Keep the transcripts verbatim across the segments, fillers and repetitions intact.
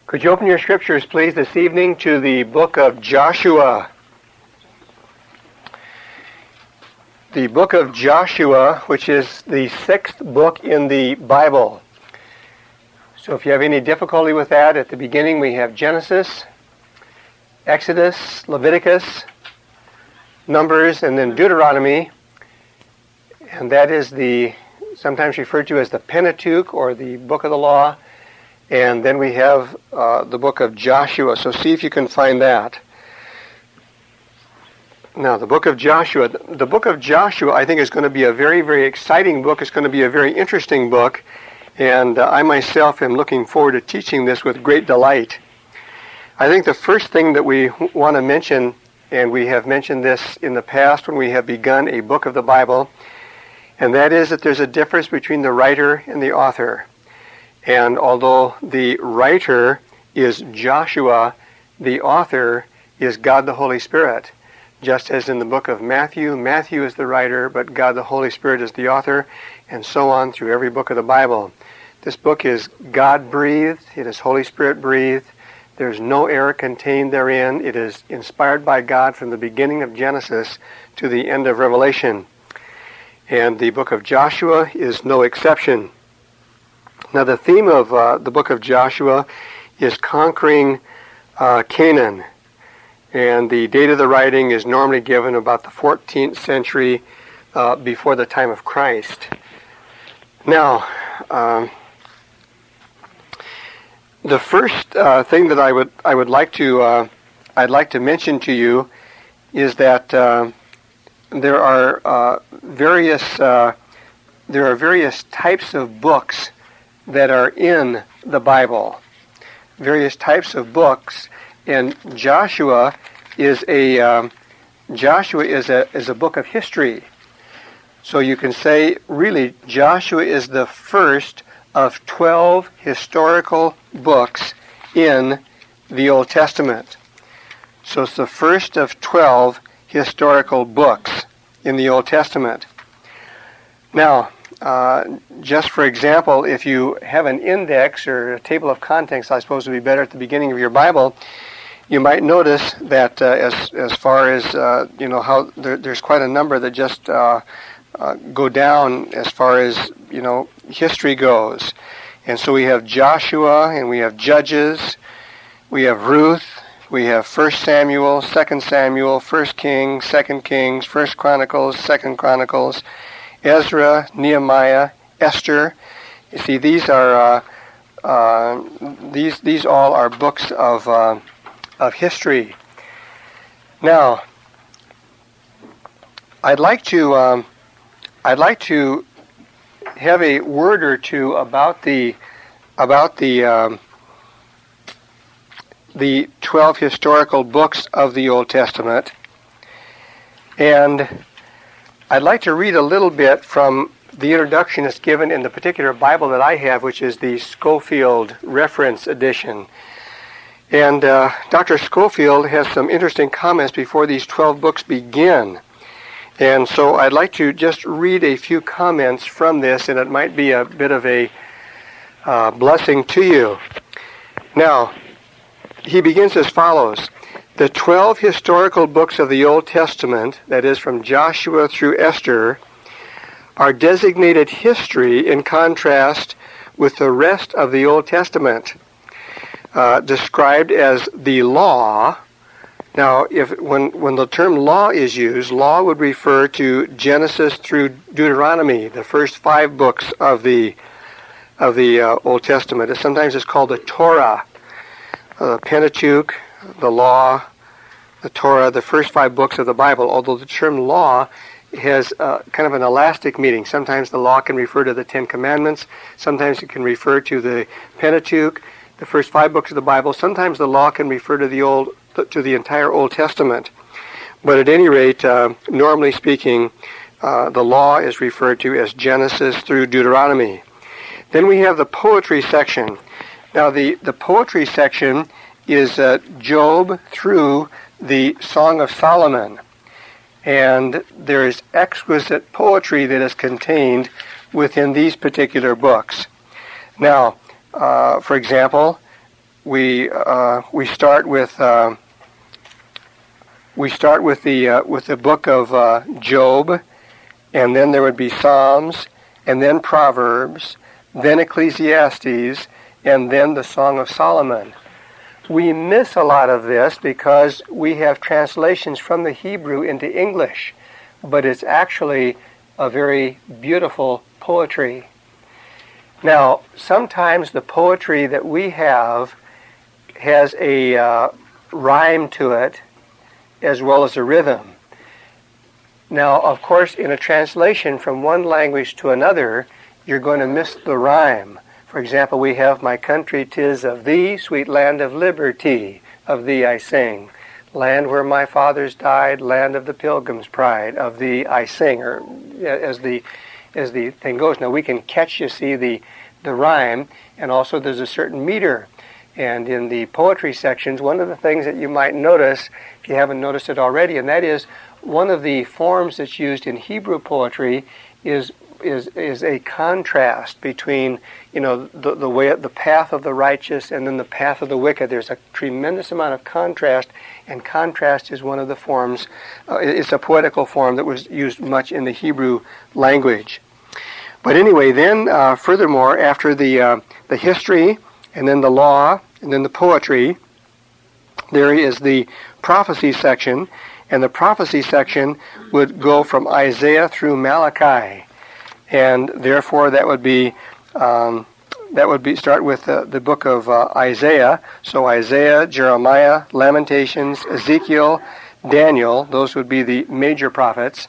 Could you open your scriptures, please, this evening to the book of Joshua? The book of Joshua, which is the sixth book in the Bible. So if you have any difficulty with that, at the beginning we have Genesis, Exodus, Leviticus, Numbers, and then Deuteronomy. And that is the sometimes referred to as the Pentateuch, or the book of the law. And then we have uh, the book of Joshua. So see if you can find that. Now, the book of Joshua. The book of Joshua, I think, is going to be a very, very exciting book. It's going to be a very interesting book. And uh, I myself am looking forward to teaching this with great delight. I think the first thing that we want to mention, and we have mentioned this in the past when we have begun a book of the Bible, and that is that there's a difference between the writer and the author. And although the writer is Joshua, the author is God the Holy Spirit. Just as in the book of Matthew, Matthew is the writer, but God the Holy Spirit is the author, and so on through every book of the Bible. This book is God-breathed. It is Holy Spirit-breathed. There's no error contained therein. It is inspired by God from the beginning of Genesis to the end of Revelation. And the book of Joshua is no exception. Now, the theme of uh, the book of Joshua is conquering uh, Canaan. And the date of the writing is normally given about the fourteenth century uh, before the time of Christ. Now, um, the first uh, thing that I would I would like to uh, I'd like to mention to you is that uh, there are uh, various uh, there are various types of books that are in the Bible, various types of books, and Joshua is a um, Joshua is a is a book of history. So you can say, really, Joshua is the first of twelve historical books in the Old Testament. So it's the first of twelve historical books in the Old Testament. Now, Uh, just for example, if you have an index or a table of contents, I suppose would be better at the beginning of your Bible, you might notice that uh, as as far as uh, you know how there, there's quite a number that just uh, uh, go down as far as you know history goes, and so we have Joshua and we have Judges, we have Ruth, we have First Samuel, Second Samuel, First Kings, Second Kings, First Chronicles, Second Chronicles, Ezra, Nehemiah, Esther. You see, these are uh, uh, these these all are books of uh, of history. Now, I'd like to um, I'd like to have a word or two about the about the um, the twelve historical books of the Old Testament, and I'd like to read a little bit from the introduction that's given in the particular Bible that I have, which is the Scofield Reference Edition. And uh, Doctor Scofield has some interesting comments before these twelve books begin. And so I'd like to just read a few comments from this, and it might be a bit of a uh, blessing to you. Now, he begins as follows. The twelve historical books of the Old Testament, that is from Joshua through Esther, are designated history in contrast with the rest of the Old Testament, uh, described as the law. Now, if when when the term law is used, law would refer to Genesis through Deuteronomy, the first five books of the of the uh, Old Testament. It sometimes it's called the Torah, uh, Pentateuch, the law, the Torah, the first five books of the Bible, although the term law has uh, kind of an elastic meaning. Sometimes the law can refer to the Ten Commandments. Sometimes it can refer to the Pentateuch, the first five books of the Bible. Sometimes the law can refer to the old, to the entire Old Testament. But at any rate, uh, normally speaking, uh, the law is referred to as Genesis through Deuteronomy. Then we have the poetry section. Now, the, the poetry section is uh, Job through the Song of Solomon. And there is exquisite poetry that is contained within these particular books. Now, uh, for example, we uh, we start with uh, we start with the uh, with the book of uh, Job, and then there would be Psalms, and then Proverbs, then Ecclesiastes, and then the Song of Solomon. We miss a lot of this because we have translations from the Hebrew into English, but it's actually a very beautiful poetry. Now, sometimes the poetry that we have has a uh, rhyme to it as well as a rhythm. Now, of course, in a translation from one language to another, you're going to miss the rhyme. For example, we have, "My country 'tis of thee, sweet land of liberty, of thee I sing. Land where my fathers died, land of the pilgrim's pride, of thee I sing," or as the as the thing goes. Now, we can catch, you see, the, the rhyme, and also there's a certain meter. And in the poetry sections, one of the things that you might notice, if you haven't noticed it already, and that is one of the forms that's used in Hebrew poetry is is is a contrast between, you know, the the way the path of the righteous and then the path of the wicked. There's a tremendous amount of contrast, and contrast is one of the forms. Uh, it's a poetical form that was used much in the Hebrew language. But anyway, then uh, furthermore, after the uh, the history, and then the law, and then the poetry, there is the prophecy section, and the prophecy section would go from Isaiah through Malachi, and therefore that would be um, that would be start with the, the book of uh, Isaiah. So Isaiah, Jeremiah, Lamentations, Ezekiel, Daniel; those would be the major prophets.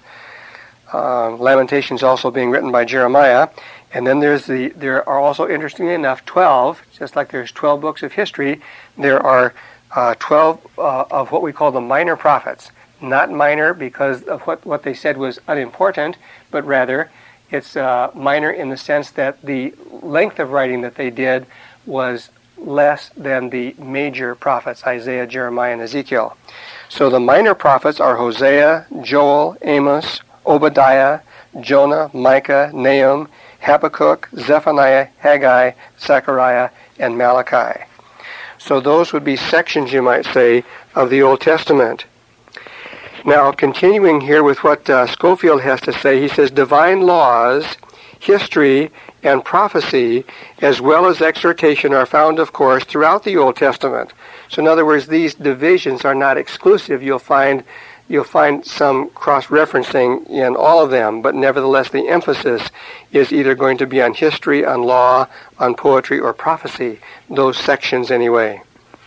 Uh, Lamentations also being written by Jeremiah. And then there's the there are also, interestingly enough, twelve, just like there's twelve books of history, there are uh, twelve uh, of what we call the minor prophets. Not minor because of what, what they said was unimportant, but rather it's uh, minor in the sense that the length of writing that they did was less than the major prophets, Isaiah, Jeremiah, and Ezekiel. So the minor prophets are Hosea, Joel, Amos, Obadiah, Jonah, Micah, Nahum, Habakkuk, Zephaniah, Haggai, Zechariah, and Malachi. So those would be sections, you might say, of the Old Testament. Now, continuing here with what uh, Scofield has to say, he says, divine laws, history, and prophecy, as well as exhortation, are found, of course, throughout the Old Testament. So in other words, these divisions are not exclusive. You'll find You'll find some cross-referencing in all of them, but nevertheless the emphasis is either going to be on history, on law, on poetry, or prophecy, those sections anyway.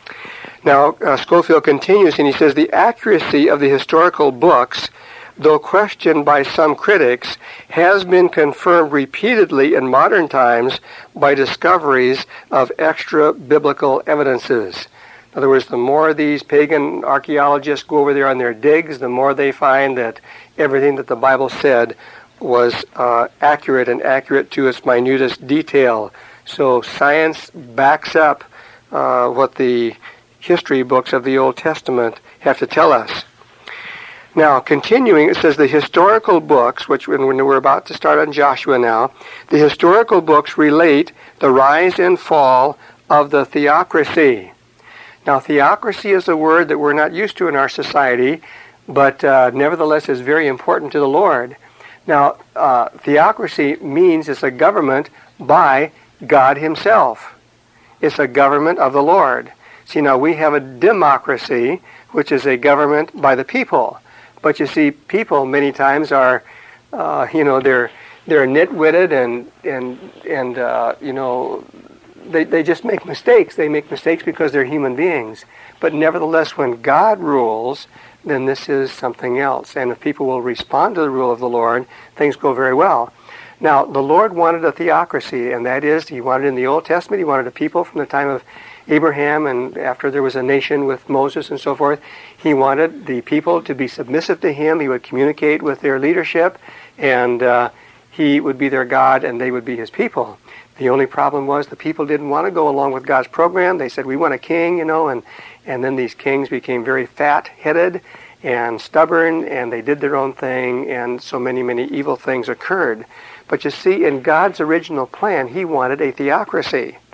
Now, uh, Scofield continues, and he says, the accuracy of the historical books, though questioned by some critics, has been confirmed repeatedly in modern times by discoveries of extra-biblical evidences. In other words, the more these pagan archaeologists go over there on their digs, the more they find that everything that the Bible said was uh, accurate and accurate to its minutest detail. So science backs up uh, what the history books of the Old Testament have to tell us. Now, continuing, it says the historical books, which when we're about to start on Joshua now, the historical books relate the rise and fall of the theocracy. Now, theocracy is a word that we're not used to in our society, but uh, nevertheless is very important to the Lord. Now, uh, theocracy means it's a government by God himself. It's a government of the Lord. See, now we have a democracy, which is a government by the people. But you see, people many times are, uh, you know, they're they're nitwitted and and and uh, you know. They they just make mistakes. They make mistakes because they're human beings. But nevertheless, when God rules, then this is something else. And if people will respond to the rule of the Lord, things go very well. Now, the Lord wanted a theocracy, and that is, he wanted in the Old Testament, he wanted a people from the time of Abraham, and after there was a nation with Moses and so forth, he wanted the people to be submissive to him. He would communicate with their leadership, and uh, he would be their God, and they would be his people. The only problem was the people didn't want to go along with God's program. They said, we want a king, you know, and, and then these kings became very fat-headed and stubborn, and they did their own thing, and so many, many evil things occurred. But you see, in God's original plan, he wanted a theocracy.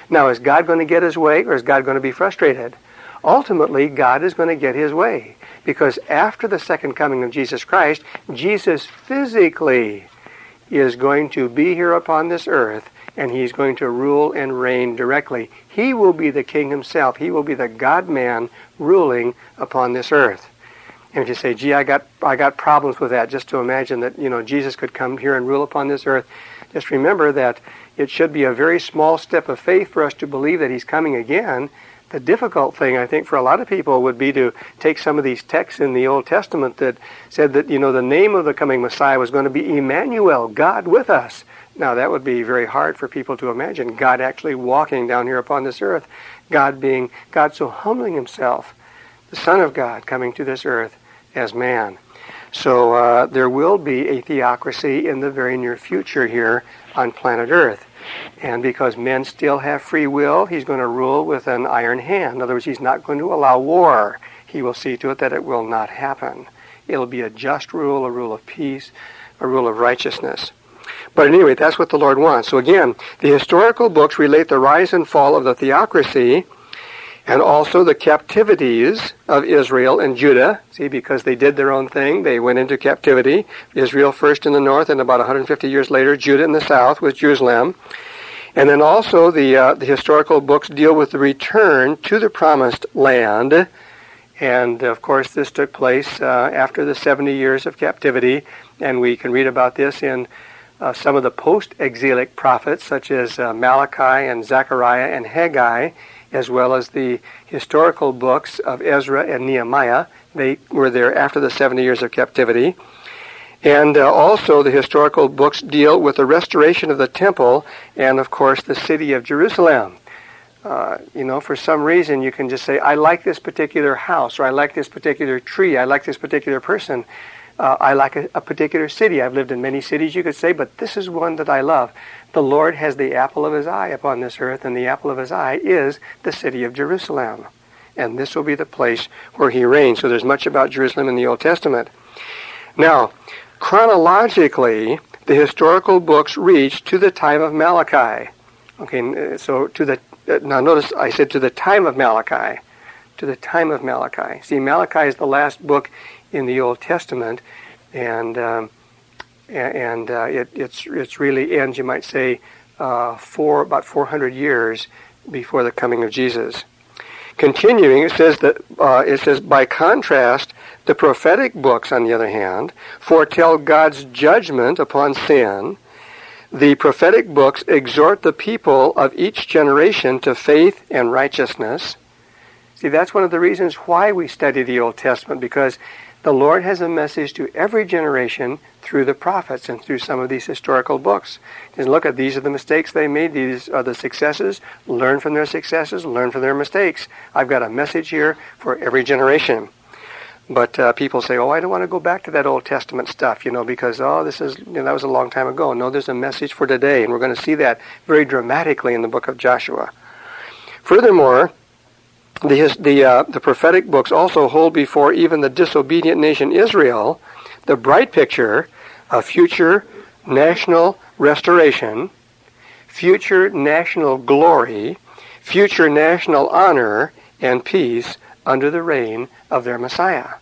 Now, is God going to get his way, or is God going to be frustrated? Ultimately, God is going to get his way, because after the second coming of Jesus Christ, Jesus physically is going to be here upon this earth, and he's going to rule and reign directly. He will be the king himself. He will be the God-man ruling upon this earth. And if you say, gee, I got I got problems with that, just to imagine that, you know, Jesus could come here and rule upon this earth, just remember that it should be a very small step of faith for us to believe that he's coming again. The difficult thing, I think, for a lot of people would be to take some of these texts in the Old Testament that said that, you know, the name of the coming Messiah was going to be Emmanuel, God with us. Now, that would be very hard for people to imagine, God actually walking down here upon this earth, God being, God so humbling himself, the Son of God coming to this earth as man. So uh, there will be a theocracy in the very near future here on planet Earth. And because men still have free will, he's going to rule with an iron hand. In other words, he's not going to allow war. He will see to it that it will not happen. It'll be a just rule, a rule of peace, a rule of righteousness. But anyway, that's what the Lord wants. So again, the historical books relate the rise and fall of the theocracy and also the captivities of Israel and Judah. See, because they did their own thing, they went into captivity. Israel first in the north, and about one hundred fifty years later, Judah in the south with Jerusalem. And then also the uh, the historical books deal with the return to the promised land. And of course, this took place uh, after the seventy years of captivity. And we can read about this in uh, some of the post-exilic prophets, such as uh, Malachi and Zechariah and Haggai, as well as the historical books of Ezra and Nehemiah. They were there after the seventy years of captivity. And uh, also the historical books deal with the restoration of the temple and, of course, the city of Jerusalem. Uh, you know, for some reason you can just say, I like this particular house, or I like this particular tree, I like this particular person, uh, I like a, a particular city. I've lived in many cities, you could say, but this is one that I love. The Lord has the apple of his eye upon this earth, and the apple of his eye is the city of Jerusalem. And this will be the place where he reigns. So there's much about Jerusalem in the Old Testament. Now, chronologically, the historical books reach to the time of Malachi. Okay, so to the, now notice I said to the time of Malachi. To the time of Malachi. See, Malachi is the last book in the Old Testament, and um, and uh, it it's it's really ends, you might say, uh, for about four hundred years before the coming of Jesus. Continuing, it says that uh, it says by contrast, the prophetic books, on the other hand, foretell God's judgment upon sin. The prophetic books exhort the people of each generation to faith and righteousness. See, that's one of the reasons why we study the Old Testament, because the Lord has a message to every generation through the prophets and through some of these historical books. And look at, these are the mistakes they made, these are the successes. Learn from their successes, learn from their mistakes. I've got a message here for every generation. But uh, people say, oh, I don't want to go back to that Old Testament stuff, you know, because, oh, this is, you know, that was a long time ago. No, there's a message for today, and we're going to see that very dramatically in the book of Joshua. Furthermore, The the, uh, the prophetic books also hold before even the disobedient nation Israel the bright picture of future national restoration, future national glory, future national honor and peace under the reign of their Messiah.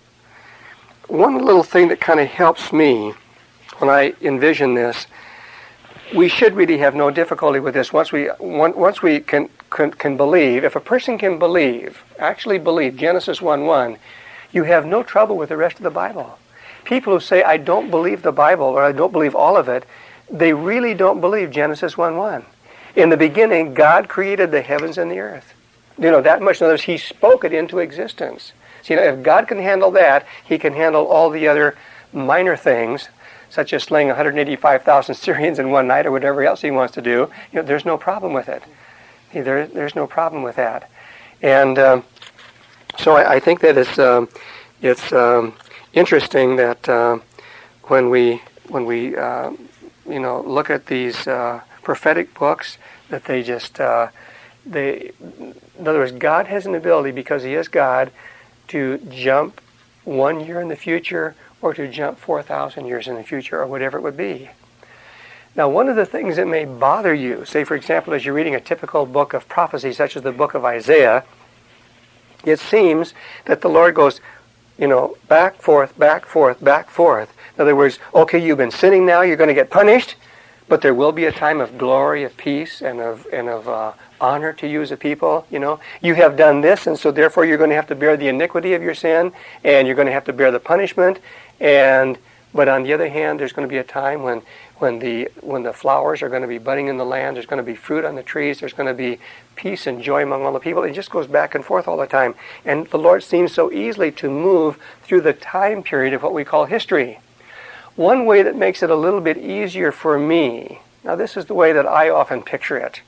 One little thing that kind of helps me when I envision this, we should really have no difficulty with this once we once we can, can can believe. If a person can believe, actually believe Genesis one one, you have no trouble with the rest of the Bible. People who say, I don't believe the Bible, or I don't believe all of it, they really don't believe Genesis one one. In the beginning, God created the heavens and the earth. You know, that much. In other words, he spoke it into existence. So, you know, if God can handle that, he can handle all the other minor things, such as slaying one hundred eighty-five thousand Syrians in one night or whatever else he wants to do. You know, there's no problem with it. There, there's no problem with that. And um, so I, I think that it's um, it's um, interesting that uh, when we when we uh, you know look at these uh, prophetic books, that they just uh, they in other words, God has an ability, because he is God, to jump one year in the future, or to jump four thousand years in the future, or whatever it would be. Now, one of the things that may bother you, say, for example, as you're reading a typical book of prophecy, such as the book of Isaiah, it seems that the Lord goes, you know, back, forth, back, forth, back, forth. In other words, okay, you've been sinning now, you're going to get punished, but there will be a time of glory, of peace, and of and of uh, honor to you as a people. You know, you have done this, and so therefore you're going to have to bear the iniquity of your sin, and you're going to have to bear the punishment. And but on the other hand, there's going to be a time when when the when the flowers are going to be budding in the land. There's going to be fruit on the trees. There's going to be peace and joy among all the people. It just goes back and forth all the time. And the Lord seems so easily to move through the time period of what we call history. One way that makes it a little bit easier for me, now this is the way that I often picture it.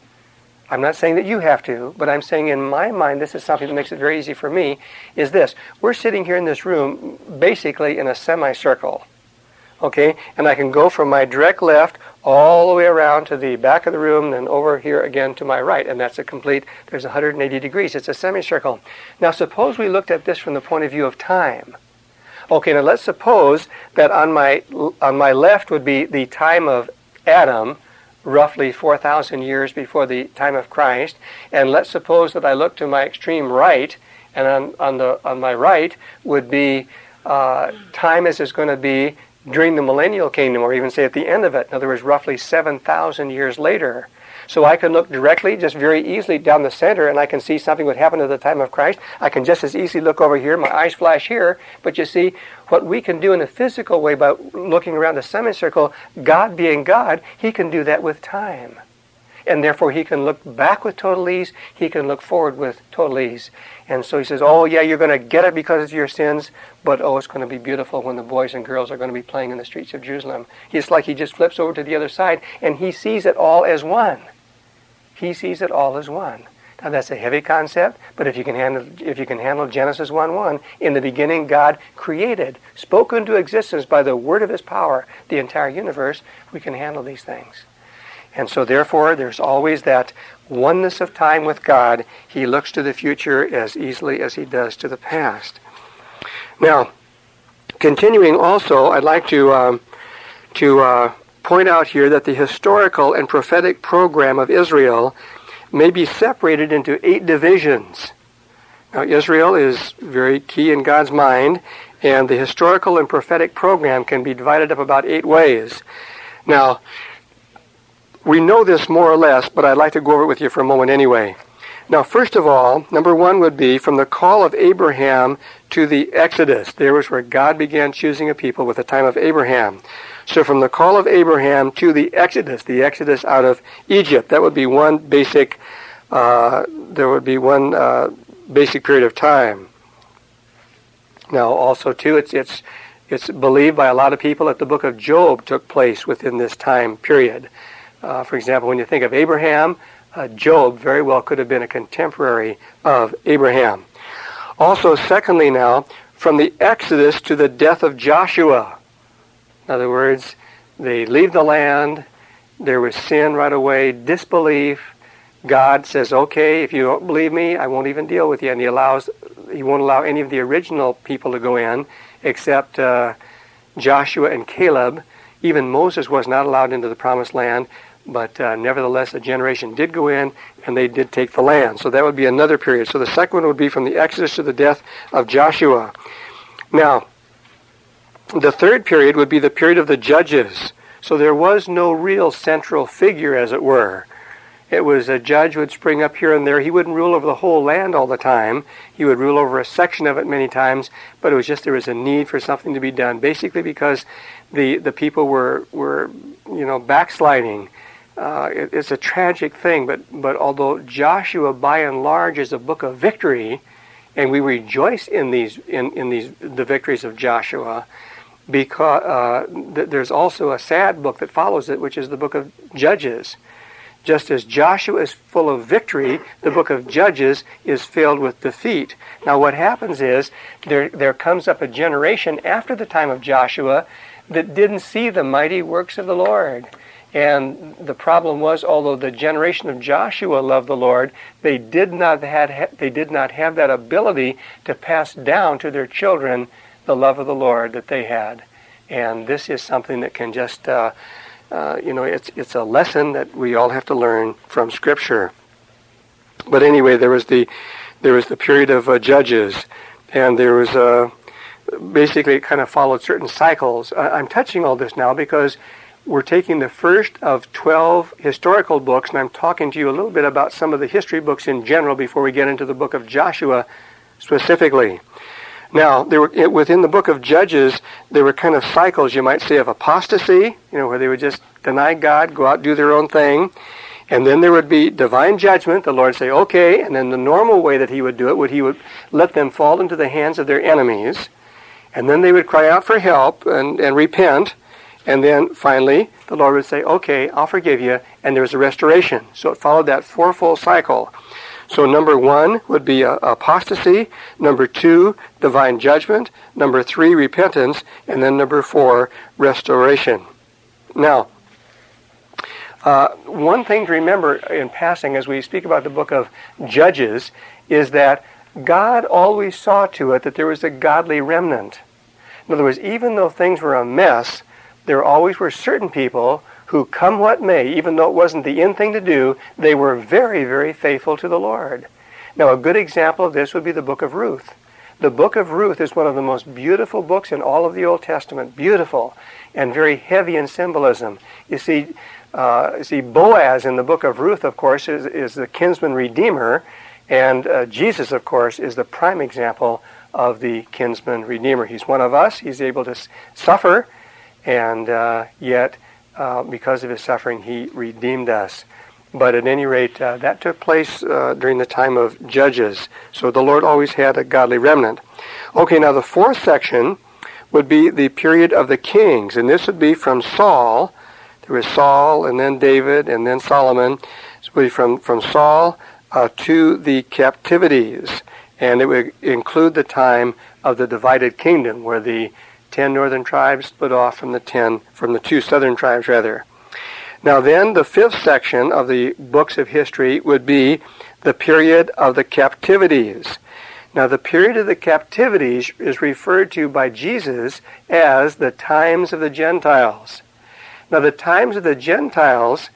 I'm not saying that you have to, but I'm saying in my mind this is something that makes it very easy for me, is this. We're sitting here in this room basically in a semicircle. Okay, and I can go from my direct left all the way around to the back of the room, then over here again to my right, and that's a complete, there's one hundred eighty degrees. It's a semicircle. Now suppose we looked at this from the point of view of time. Okay, now let's suppose that on my on my left would be the time of Adam, roughly four thousand years before the time of Christ, and let's suppose that I look to my extreme right, and on, on, the, on my right would be uh, time as is going to be during the millennial kingdom, or even say at the end of it. In other words, roughly seven thousand years later. So I can look directly, just very easily down the center, and I can see something would happen at the time of Christ. I can just as easily look over here, my eyes flash here, but you see, what we can do in a physical way by looking around the semicircle, God being God, He can do that with time. And therefore He can look back with total ease, He can look forward with total ease. And so He says, oh yeah, you're going to get it because of your sins, but oh, it's going to be beautiful when the boys and girls are going to be playing in the streets of Jerusalem. It's like He just flips over to the other side, and He sees it all as one. He sees it all as one. Now that's a heavy concept, but if you can handle if you can handle Genesis one one, in the beginning God created, spoke into existence by the word of His power, the entire universe, we can handle these things. And so therefore there's always that oneness of time with God. He looks to the future as easily as He does to the past. Now, continuing also, I'd like to um, to uh, point out here that the historical and prophetic program of Israel may be separated into eight divisions. Now, Israel is very key in God's mind, and the historical and prophetic program can be divided up about eight ways. Now, we know this more or less, but I'd like to go over it with you for a moment anyway. Now, first of all, number one would be from the call of Abraham to the Exodus. There was where God began choosing a people with the time of Abraham. So from the call of Abraham to the Exodus, the Exodus out of Egypt, that would be one basic, uh, there would be one uh, basic period of time. Now, also, too, it's it's it's believed by a lot of people that the book of Job took place within this time period. Uh, for example, when you think of Abraham, uh, Job very well could have been a contemporary of Abraham. Also, secondly now, from the Exodus to the death of Joshua. In other words, they leave the land, there was sin right away, disbelief. God says, okay, if you don't believe me, I won't even deal with you. And he allows, he won't allow any of the original people to go in, except uh, Joshua and Caleb. Even Moses was not allowed into the promised land, but uh, nevertheless a generation did go in, and they did take the land. So that would be another period. So the second one would be from the Exodus to the death of Joshua. Now, the third period would be the period of the judges. So there was no real central figure, as it were. It was a judge would spring up here and there. He wouldn't rule over the whole land all the time. He would rule over a section of it many times, but it was just there was a need for something to be done, basically because the, the people were, were, you know, backsliding. Uh, it, it's a tragic thing, but, but although Joshua, by and large, is a book of victory, and we rejoice in these in, in these the victories of Joshua, because uh, th- there's also a sad book that follows it, which is the book of Judges. Just as Joshua is full of victory, the book of Judges is filled with defeat. Now what happens is there there comes up a generation after the time of Joshua that didn't see the mighty works of the Lord. And the problem was, although the generation of Joshua loved the Lord, they did not had they did not have that ability to pass down to their children the love of the Lord that they had. And this is something that can just uh, uh, you know, it's it's a lesson that we all have to learn from Scripture. But anyway, there was the there was the period of uh, Judges, and there was uh, basically it kind of followed certain cycles. I, I'm touching all this now because we're taking the first of twelve historical books, and I'm talking to you a little bit about some of the history books in general before we get into the book of Joshua specifically. Now, there were, within the book of Judges, there were kind of cycles, you might say, of apostasy, you know, where they would just deny God, go out, do their own thing. And then there would be divine judgment. The Lord would say, okay, and then the normal way that he would do it would he would let them fall into the hands of their enemies. And then they would cry out for help and, and repent. And then finally, the Lord would say, okay, I'll forgive you. And there was a restoration. So it followed that fourfold cycle. So number one would be uh, apostasy. Number two, divine judgment. Number three, repentance. And then number four, restoration. Now, uh, one thing to remember in passing as we speak about the book of Judges is that God always saw to it that there was a godly remnant. In other words, even though things were a mess, there always were certain people who, come what may, even though it wasn't the in thing to do, they were very, very faithful to the Lord. Now, a good example of this would be the book of Ruth. The book of Ruth is one of the most beautiful books in all of the Old Testament. Beautiful and very heavy in symbolism. You see, uh, you see Boaz in the book of Ruth, of course, is, is the kinsman redeemer, and uh, Jesus, of course, is the prime example of the kinsman redeemer. He's one of us. He's able to s- suffer, and uh, yet, Uh, because of his suffering, he redeemed us. But at any rate, uh, that took place uh, during the time of Judges. So the Lord always had a godly remnant. Okay, now the fourth section would be the period of the kings. And this would be from Saul. There was Saul, and then David, and then Solomon. This would be from, from Saul uh, to the captivities. And it would include the time of the divided kingdom, where the ten northern tribes split off from the ten, from the two southern tribes, rather. Now then, the fifth section of the books of history would be the period of the captivities. Now, the period of the captivities is referred to by Jesus as the times of the Gentiles. Now, the times of the Gentiles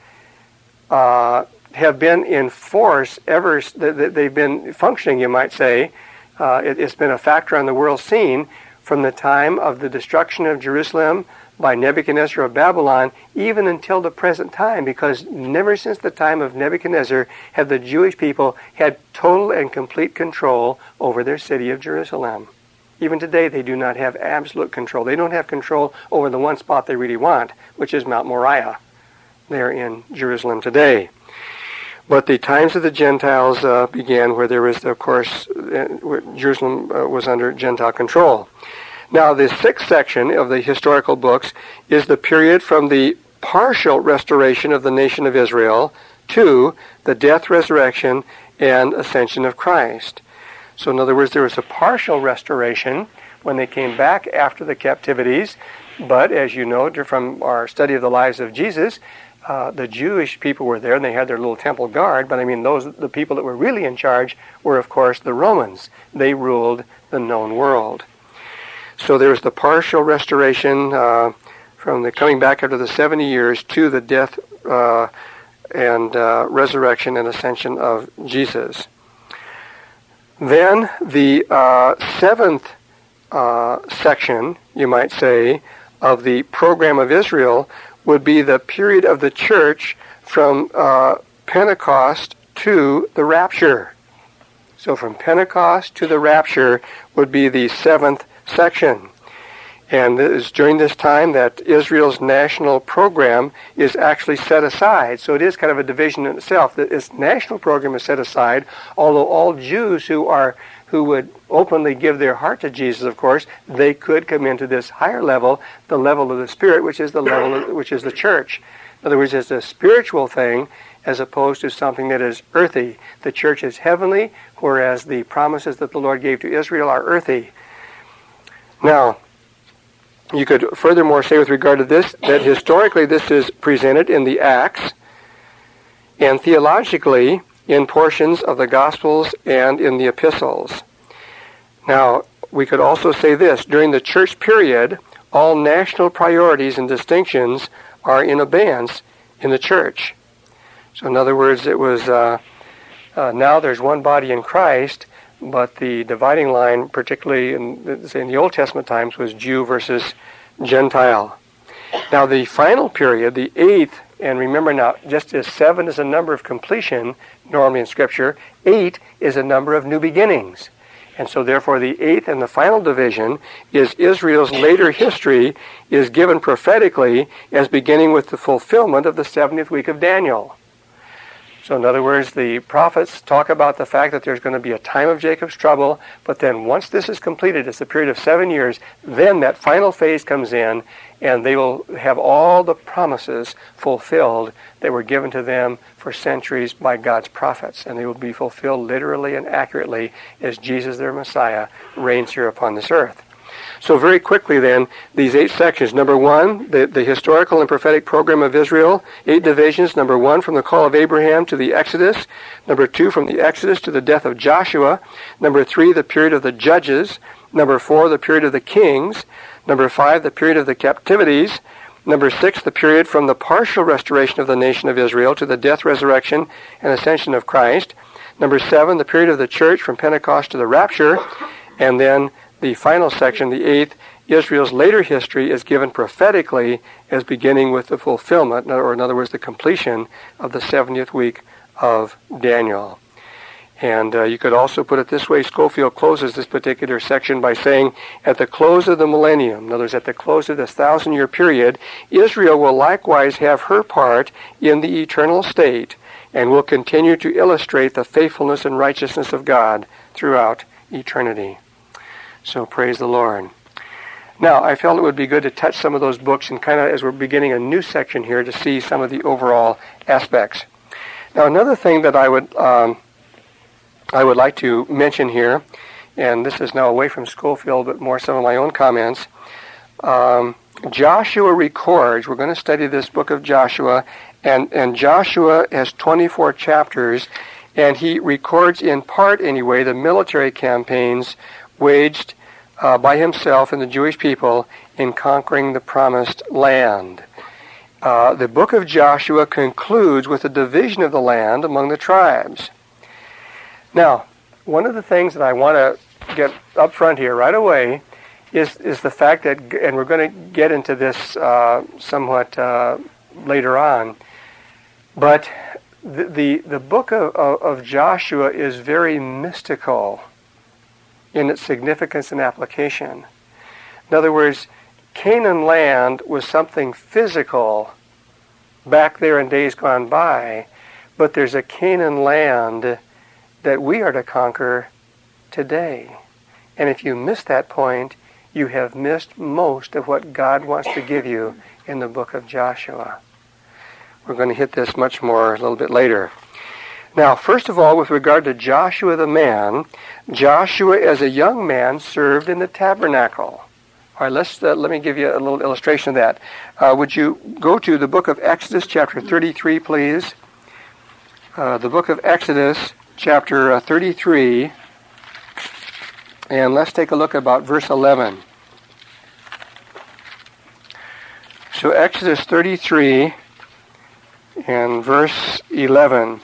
uh, have been in force ever, they've been functioning, you might say. Uh, it, it's been a factor on the world scene from the time of the destruction of Jerusalem by Nebuchadnezzar of Babylon, even until the present time, because never since the time of Nebuchadnezzar have the Jewish people had total and complete control over their city of Jerusalem. Even today, they do not have absolute control. They don't have control over the one spot they really want, which is Mount Moriah, there in Jerusalem today. But the times of the Gentiles uh, began where there was, of course, uh, where Jerusalem uh, was under Gentile control. Now, the sixth section of the historical books is the period from the partial restoration of the nation of Israel to the death, resurrection, and ascension of Christ. So, in other words, there was a partial restoration when they came back after the captivities. But, as you know from our study of the lives of Jesus, Uh, the Jewish people were there, and they had their little temple guard, but I mean, those the people that were really in charge were, of course, the Romans. They ruled the known world. So there was the partial restoration uh, from the coming back after the seventy years to the death uh, and uh, resurrection and ascension of Jesus. Then the uh, seventh uh, section, you might say, of the program of Israel would be the period of the church from uh, Pentecost to the rapture. So from Pentecost to the rapture would be the seventh section. And it is during this time that Israel's national program is actually set aside. So it is kind of a division in itself. Its national program is set aside, although all Jews who are who would openly give their heart to Jesus, of course, they could come into this higher level, the level of the Spirit, which is the level of, which is the church. In other words, it's a spiritual thing as opposed to something that is earthy. The church is heavenly, whereas the promises that the Lord gave to Israel are earthy. Now, you could furthermore say with regard to this, that historically this is presented in the Acts, and theologically in portions of the Gospels and in the Epistles. Now, we could also say this, during the church period, all national priorities and distinctions are in abeyance in the church. So in other words, it was uh, uh, now there's one body in Christ, but the dividing line, particularly in, say in the Old Testament times, was Jew versus Gentile. Now the final period, the eighth, and remember now, just as seven is a number of completion, normally in Scripture, eight is a number of new beginnings. And so therefore the eighth and the final division is Israel's later history is given prophetically as beginning with the fulfillment of the seventieth week of Daniel. So in other words, the prophets talk about the fact that there's going to be a time of Jacob's trouble, but then once this is completed, it's a period of seven years, then that final phase comes in, and they will have all the promises fulfilled that were given to them for centuries by God's prophets, and they will be fulfilled literally and accurately as Jesus, their Messiah, reigns here upon this earth. So very quickly then, these eight sections. Number one, the, the historical and prophetic program of Israel, eight divisions. Number one, from the call of Abraham to the Exodus. Number two, from the Exodus to the death of Joshua. Number three, the period of the judges. Number four, the period of the kings. Number five, the period of the captivities. Number six, the period from the partial restoration of the nation of Israel to the death, resurrection, and ascension of Christ. Number seven, the period of the church from Pentecost to the rapture. And then the final section, the eighth, Israel's later history is given prophetically as beginning with the fulfillment, or in other words, the completion of the seventieth week of Daniel. And uh, you could also put it this way, Scofield closes this particular section by saying, at the close of the millennium, in other words, at the close of this thousand-year period, Israel will likewise have her part in the eternal state and will continue to illustrate the faithfulness and righteousness of God throughout eternity. So praise the Lord. Now, I felt it would be good to touch some of those books and kind of, as we're beginning a new section here, to see some of the overall aspects. Now, another thing that I would um, I would like to mention here, and this is now away from Scofield, but more some of my own comments. Um, Joshua records, we're going to study this book of Joshua, and, and Joshua has twenty-four chapters, and he records in part anyway the military campaigns waged uh, by himself and the Jewish people in conquering the promised land. Uh, the book of Joshua concludes with a division of the land among the tribes. Now, one of the things that I want to get up front here right away is, is the fact that, and we're going to get into this uh, somewhat uh, later on, but the, the, the book of, of, of Joshua is very mystical in its significance and application. In other words, Canaan land was something physical back there in days gone by, but there's a Canaan land that we are to conquer today. And if you miss that point, you have missed most of what God wants to give you in the book of Joshua. We're going to hit this much more a little bit later. Now, first of all, with regard to Joshua the man, Joshua as a young man served in the tabernacle. All right, let's uh, let me give you a little illustration of that. Uh, would you go to the book of Exodus, chapter thirty-three, please? Uh, the book of Exodus, chapter uh, thirty-three, and let's take a look about verse eleven. So Exodus thirty-three and verse eleven.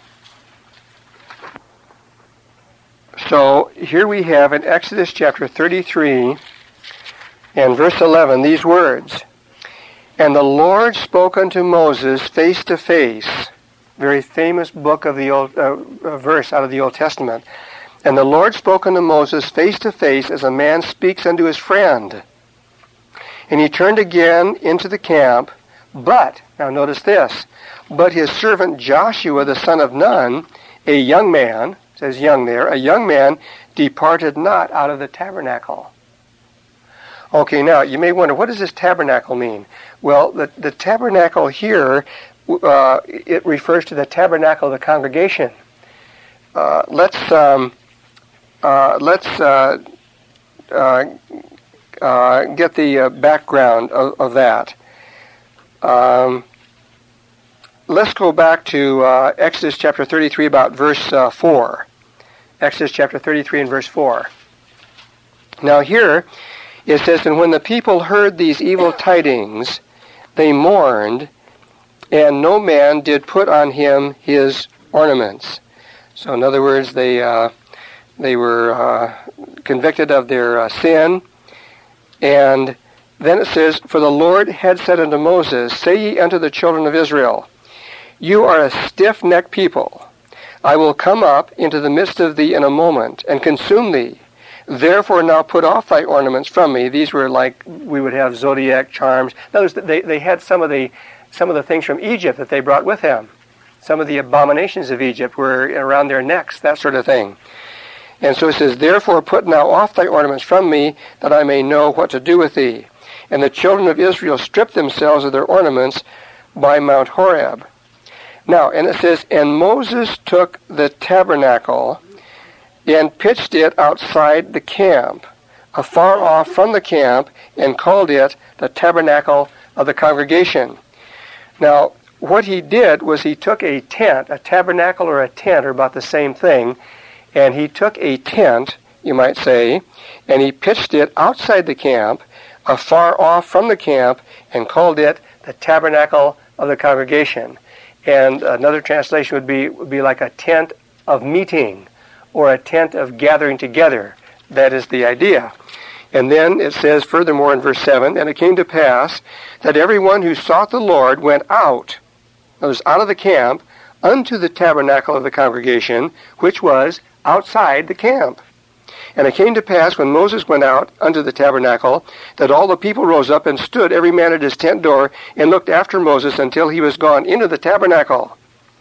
So here we have in Exodus chapter thirty-three and verse eleven these words, "And the Lord spoke unto Moses face to face," very famous book of the old uh, verse out of the Old Testament. "And the Lord spoke unto Moses face to face as a man speaks unto his friend. And he turned again into the camp, but," now notice this, "but his servant Joshua the son of Nun, a young man," says young there, "a young man departed not out of the tabernacle." Okay, now you may wonder, what does this tabernacle mean? Well, the, the tabernacle here, uh, it refers to the tabernacle of the congregation. Uh, let's um, uh, let's uh, uh, uh, get the uh, background of, of that. Um, let's go back to uh, Exodus chapter thirty-three, about verse uh, four. Exodus chapter thirty-three and verse four. Now here it says, "And when the people heard these evil tidings, they mourned, and no man did put on him his ornaments. So in other words, they uh, they were uh, convicted of their uh, sin. And then it says, For the Lord had said unto Moses, Say ye unto the children of Israel, You are a stiff-necked people. I will come up into the midst of thee in a moment, and consume thee. Therefore now put off thy ornaments from me. These were like we would have zodiac charms. Notice that they, they had some of the some of the things from Egypt that they brought with them. Some of the abominations of Egypt were around their necks, that sort of thing. And so it says, Therefore put now off thy ornaments from me, that I may know what to do with thee. And the children of Israel stripped themselves of their ornaments by Mount Horeb. Now, and it says, And Moses took the tabernacle and pitched it outside the camp, afar off from the camp, and called it the tabernacle of the congregation. Now, what he did was he took a tent, a tabernacle or a tent are about the same thing, and he took a tent, you might say, and he pitched it outside the camp, afar off from the camp, and called it the tabernacle of the congregation. And another translation would be would be like a tent of meeting, or a tent of gathering together. That is the idea. And then it says furthermore in verse seven, And it came to pass that everyone who sought the Lord went out, that was out of the camp, unto the tabernacle of the congregation, which was outside the camp. And it came to pass, when Moses went out unto the tabernacle, that all the people rose up and stood, every man at his tent door, and looked after Moses until he was gone into the tabernacle.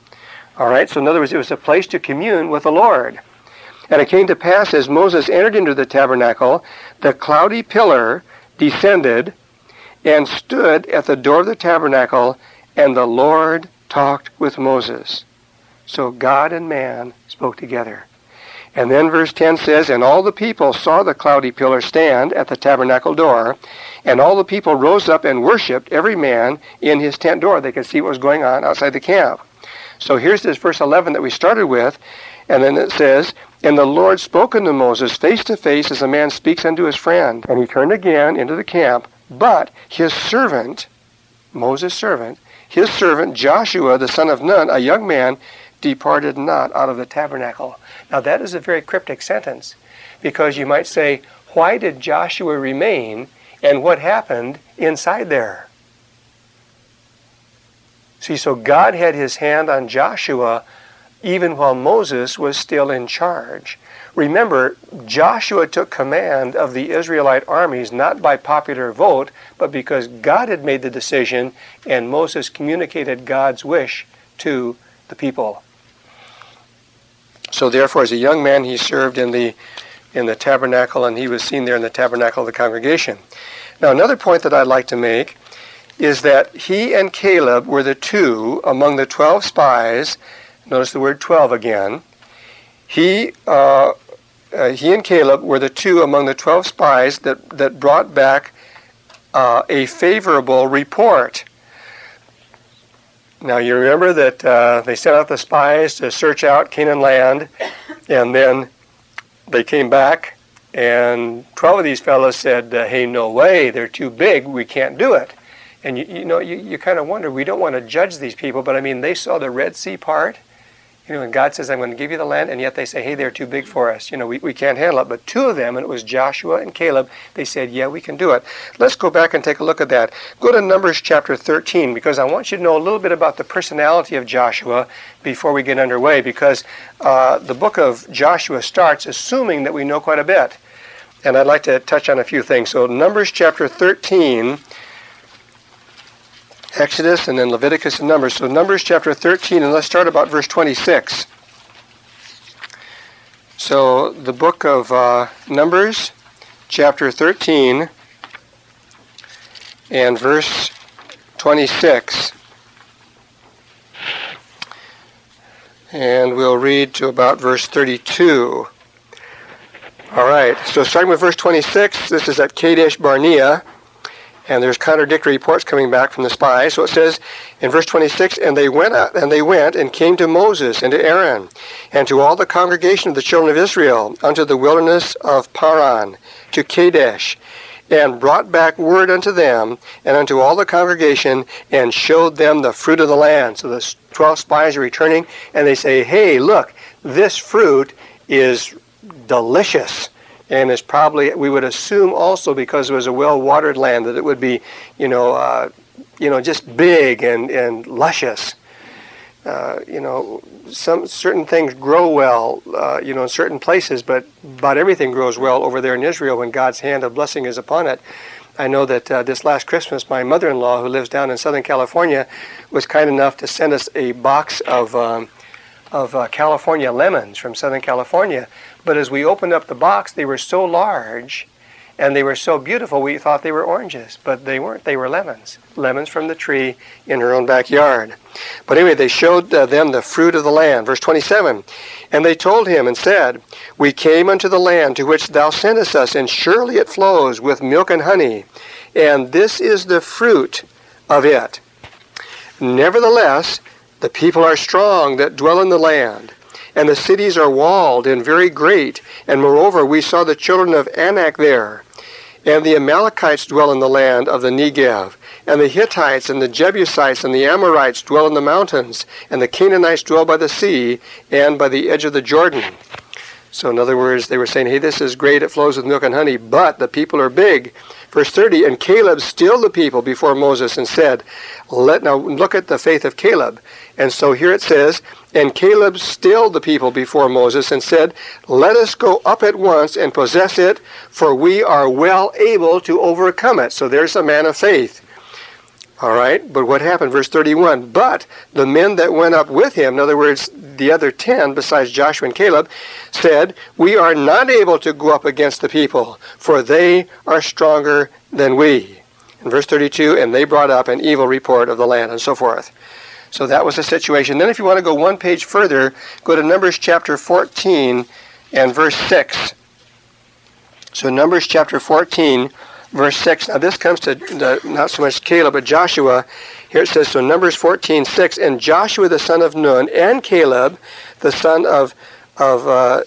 All right, so in other words, it was a place to commune with the Lord. And it came to pass, as Moses entered into the tabernacle, the cloudy pillar descended and stood at the door of the tabernacle, and the Lord talked with Moses. So God and man spoke together. And then verse ten says, And all the people saw the cloudy pillar stand at the tabernacle door, and all the people rose up and worshipped, every man in his tent door. They could see what was going on outside the camp. So here's this verse eleven that we started with, and then it says, And the Lord spoke unto Moses face to face as a man speaks unto his friend. And he turned again into the camp, but his servant, Moses' servant, his servant Joshua the son of Nun, a young man, departed not out of the tabernacle. Now that is a very cryptic sentence, because you might say, why did Joshua remain, and what happened inside there? See, so God had his hand on Joshua even while Moses was still in charge. Remember, Joshua took command of the Israelite armies not by popular vote, but because God had made the decision and Moses communicated God's wish to the people. So therefore, as a young man, he served in the in the tabernacle, and he was seen there in the tabernacle of the congregation. Now, another point that I'd like to make is that he and Caleb were the two among the twelve spies. Notice the word twelve again. He uh, uh, he and Caleb were the two among the twelve spies that, that brought back uh, a favorable report. Now, you remember that uh, they sent out the spies to search out Canaan land, and then they came back, and twelve of these fellows said, uh, hey, no way, they're too big, we can't do it. And, you, you know, you, you kind of wonder, we don't want to judge these people, but I mean, they saw the Red Sea part, you know, and God says, I'm going to give you the land, and yet they say, hey, they're too big for us. You know, we, we can't handle it. But two of them, and it was Joshua and Caleb, they said, yeah, we can do it. Let's go back and take a look at that. Go to Numbers chapter thirteen, because I want you to know a little bit about the personality of Joshua before we get underway, because uh, the book of Joshua starts assuming that we know quite a bit. And I'd like to touch on a few things. So Numbers chapter thirteen, Exodus, and then Leviticus and Numbers. So Numbers chapter thirteen, and let's start about verse twenty-six. So the book of uh, Numbers chapter thirteen and verse twenty-six. And we'll read to about verse thirty-two. All right, so starting with verse twenty-six, this is at Kadesh Barnea. And there's contradictory reports coming back from the spies. So it says in verse twenty-six, and they went out, and they went and came to Moses and to Aaron and to all the congregation of the children of Israel unto the wilderness of Paran, to Kadesh. and brought back word unto them and unto all the congregation, and showed them the fruit of the land. So the twelve spies are returning, and they say, hey, look, this fruit is delicious. And it's probably, we would assume also, because it was a well-watered land, that it would be, you know, uh, you know, just big and, and luscious. Uh, you know, some certain things grow well, uh, you know, in certain places, but about everything grows well over there in Israel when God's hand of blessing is upon it. I know that uh, this last Christmas, my mother-in-law, who lives down in Southern California, was kind enough to send us a box of um, of uh, California lemons from Southern California. But as we opened up the box, they were so large and they were so beautiful, we thought they were oranges, but they weren't. They were lemons. Lemons from the tree in her own backyard. But anyway, they showed uh, them the fruit of the land. Verse twenty-seven, and they told him and said, we came unto the land to which thou sentest us, and surely it flows with milk and honey, and this is the fruit of it. Nevertheless, the people are strong that dwell in the land, and the cities are walled and very great, and moreover we saw the children of Anak there. And the Amalekites dwell in the land of the Negev, and the Hittites and the Jebusites and the Amorites dwell in the mountains, and the Canaanites dwell by the sea and by the edge of the Jordan. So in other words, they were saying, hey, this is great, it flows with milk and honey, but the people are big. Verse thirty, and Caleb stilled the people before Moses and said, let now look at the faith of Caleb. And so here it says, and Caleb stilled the people before Moses and said, let us go up at once and possess it, for we are well able to overcome it. So there's a man of faith. All right, but what happened? Verse thirty-one, but the men that went up with him, in other words, the other ten, besides Joshua and Caleb, said, we are not able to go up against the people, for they are stronger than we. In verse thirty-two, and they brought up an evil report of the land, and so forth. So that was the situation. Then if you want to go one page further, go to Numbers chapter fourteen and verse six. So Numbers chapter fourteen, verse six. Now this comes to the, not so much Caleb, but Joshua. Here it says, so Numbers fourteen, six, and Joshua the son of Nun, and Caleb the son of of uh,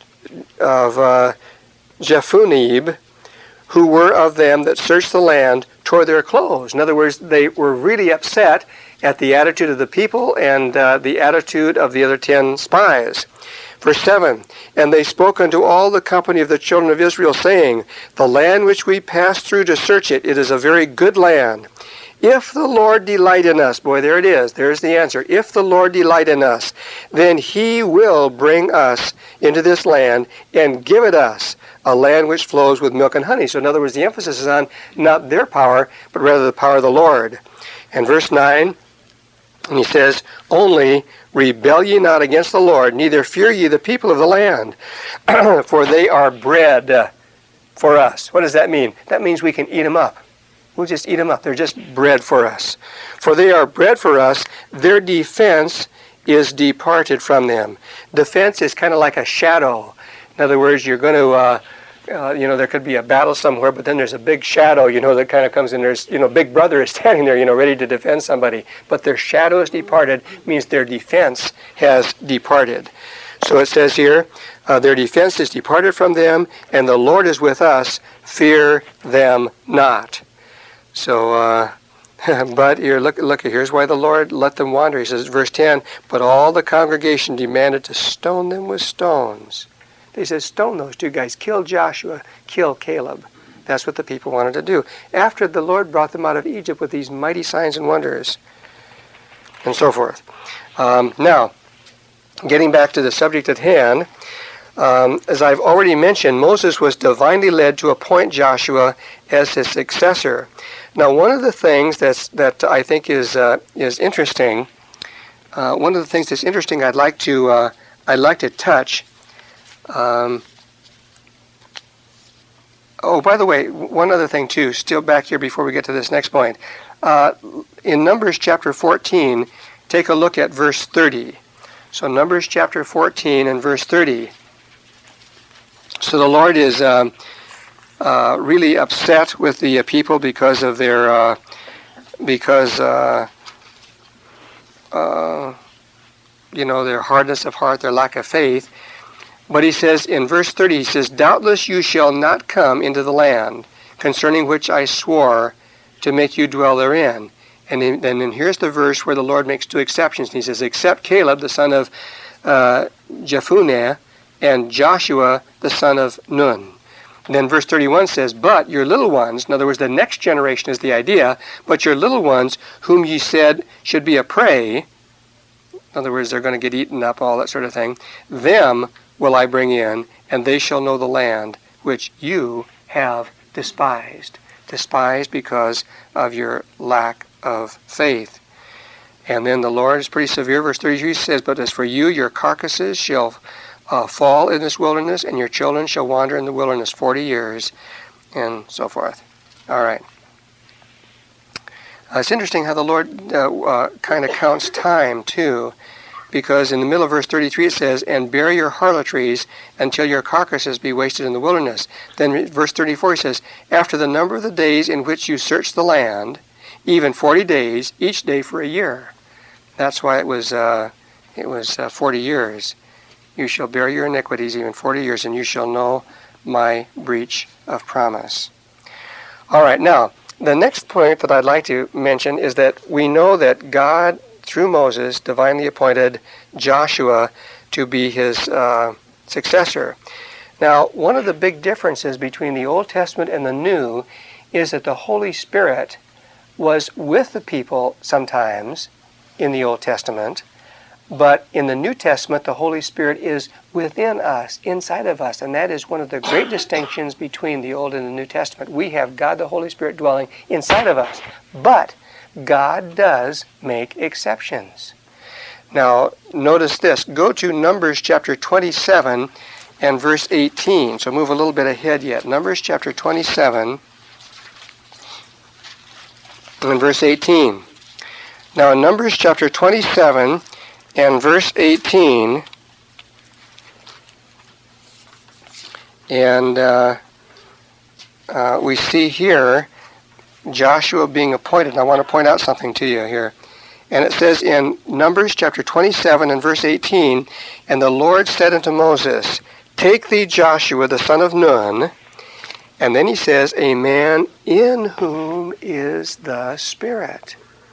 of uh, Jephunneh, who were of them that searched the land, tore their clothes. In other words, they were really upset at the attitude of the people and uh, the attitude of the other ten spies. Verse seven, and they spoke unto all the company of the children of Israel, saying, the land which we passed through to search it, it is a very good land. If the Lord delight in us, boy, there it is, there's the answer. If the Lord delight in us, then he will bring us into this land and give it us, a land which flows with milk and honey. So in other words, the emphasis is on not their power, but rather the power of the Lord. And verse nine, and he says, only rebel ye not against the Lord, neither fear ye the people of the land, for they are bread for us. What does that mean? That means we can eat them up. We'll just eat them up. They're just bread for us. For they are bread for us. Their defense is departed from them. Defense is kind of like a shadow. In other words, you're going to, uh, uh, you know, there could be a battle somewhere, but then there's a big shadow, you know, that kind of comes in. There's, you know, Big Brother is standing there, you know, ready to defend somebody. But their shadow is departed means their defense has departed. So it says here, uh, their defense is departed from them, and the Lord is with us. Fear them not. So, uh, but here, look, look, here's why the Lord let them wander. He says, verse ten, but all the congregation demanded to stone them with stones. They said, stone those two guys. Kill Joshua, kill Caleb. That's what the people wanted to do. After the Lord brought them out of Egypt with these mighty signs and wonders, and so forth. Um, now, getting back to the subject at hand, um, as I've already mentioned, Moses was divinely led to appoint Joshua as his successor. Now, one of the things that's, that I think is uh, is interesting, uh, one of the things that's interesting, I'd like to uh, I'd like to touch. Um, oh, by the way, one other thing too, still back here before we get to this next point. Uh, in Numbers chapter fourteen, take a look at verse thirty. So Numbers chapter fourteen and verse thirty. So the Lord is um, uh, really upset with the uh, people because of their, uh, because, uh, uh, you know, their hardness of heart, their lack of faith. But he says in verse thirty, he says, doubtless you shall not come into the land. concerning which I swore to make you dwell therein. And then, then here's the verse where the Lord makes two exceptions. He says, except Caleb, the son of uh, Jephunneh, and Joshua, the son of Nun. And then verse thirty-one says, but your little ones, in other words, the next generation is the idea, but your little ones, whom ye said should be a prey, in other words, they're going to get eaten up, all that sort of thing, them will I bring in, and they shall know the land which you have despised. Despised because of your lack of faith. And then the Lord is pretty severe. Verse thirty-three says, but as for you, your carcasses shall uh, fall in this wilderness, and your children shall wander in the wilderness forty years, and so forth. All right. Uh, it's interesting how the Lord uh, uh, kind of counts time, too, because in the middle of verse thirty-three it says, and bury your harlotries until your carcasses be wasted in the wilderness. Then verse thirty-four says, after the number of the days in which you search the land, even forty days, each day for a year. That's why it was uh, it was uh, forty years. You shall bear your iniquities even forty years, and you shall know my breach of promise. All right, now, the next point that I'd like to mention is that we know that God, through Moses, divinely appointed Joshua to be his uh, successor. Now, one of the big differences between the Old Testament and the New is that the Holy Spirit was with the people sometimes in the Old Testament, but in the New Testament, the Holy Spirit is within us, inside of us, and that is one of the great distinctions between the Old and the New Testament. We have God the Holy Spirit dwelling inside of us, but God does make exceptions. Now, notice this. Go to Numbers chapter twenty-seven and verse eighteen. So move a little bit ahead yet. Numbers chapter twenty-seven and verse eighteen. Now, in Numbers chapter twenty-seven and verse eighteen, and uh, uh, we see here Joshua being appointed. And I want to point out something to you here. And it says in Numbers chapter twenty-seven and verse eighteen, and the Lord said unto Moses, take thee Joshua the son of Nun, and then he says, a man in whom is the Spirit.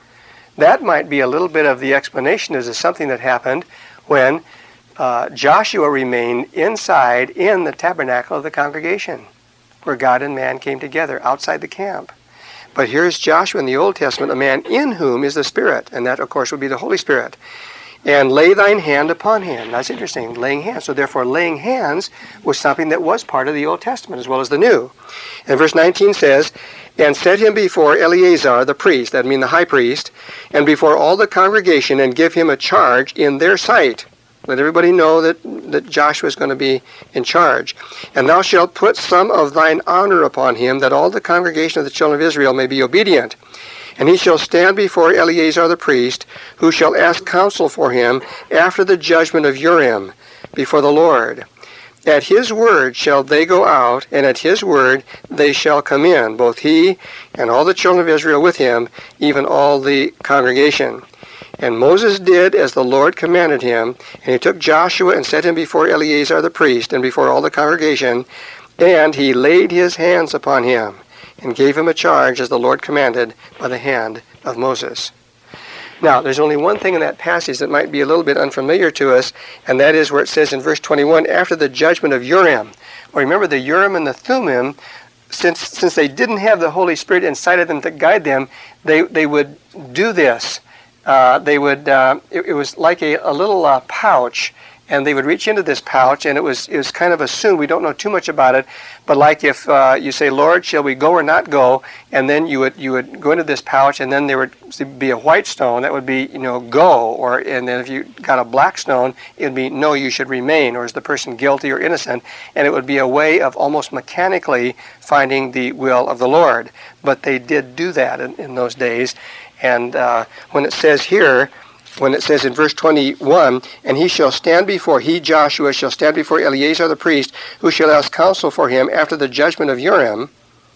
That might be a little bit of the explanation as to something that happened when uh, Joshua remained inside in the tabernacle of the congregation, where God and man came together outside the camp. But here's Joshua in the Old Testament, a man in whom is the Spirit, and that, of course, would be the Holy Spirit. And lay thine hand upon him. That's interesting, laying hands. So therefore, laying hands was something that was part of the Old Testament as well as the New. And verse nineteen says, and set him before Eleazar the priest, that means the high priest, and before all the congregation, and give him a charge in their sight. Let everybody know that, that Joshua is going to be in charge. And thou shalt put some of thine honor upon him, that all the congregation of the children of Israel may be obedient. And he shall stand before Eleazar the priest, who shall ask counsel for him after the judgment of Urim before the Lord. At his word shall they go out, and at his word they shall come in, both he and all the children of Israel with him, even all the congregation. And Moses did as the Lord commanded him, and he took Joshua and set him before Eleazar the priest and before all the congregation, and he laid his hands upon him, and gave him a charge as the Lord commanded by the hand of Moses. Now, there's only one thing in that passage that might be a little bit unfamiliar to us, and that is where it says in verse twenty-one, after the judgment of Urim. Well, remember the Urim and the Thummim, since since they didn't have the Holy Spirit inside of them to guide them, they, they would do this. Uh, they would, uh, it, it was like a, a little uh, pouch, and they would reach into this pouch, and it was it was kind of assumed, we don't know too much about it, but like if uh, you say, Lord, shall we go or not go, and then you would you would go into this pouch, and then there would be a white stone, that would be, you know, go, or and then if you got a black stone, it would be, no, you should remain, or is the person guilty or innocent, and it would be a way of almost mechanically finding the will of the Lord. But they did do that in, in those days, and uh, when it says here, when it says in verse twenty-one, and he shall stand before, he, Joshua, shall stand before Eleazar the priest, who shall ask counsel for him after the judgment of Urim.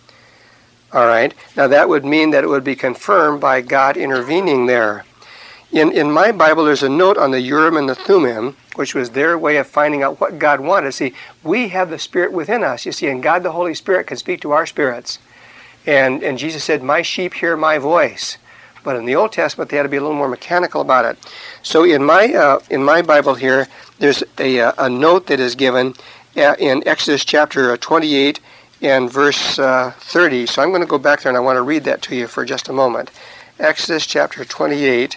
All right, now that would mean that it would be confirmed by God intervening there. In in my Bible, there's a note on the Urim and the Thummim, which was their way of finding out what God wanted. See, we have the Spirit within us, you see, and God the Holy Spirit can speak to our spirits. And, and Jesus said, my sheep hear my voice. But in the Old Testament, they had to be a little more mechanical about it. So in my uh, in my Bible here, there's a, a note that is given in Exodus chapter twenty-eight and verse uh, thirty. So I'm going to go back there and I want to read that to you for just a moment. Exodus chapter twenty-eight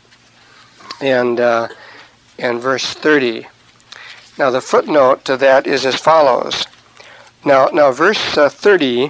and uh, and verse thirty. Now the footnote to that is as follows. Now now verse uh, thirty.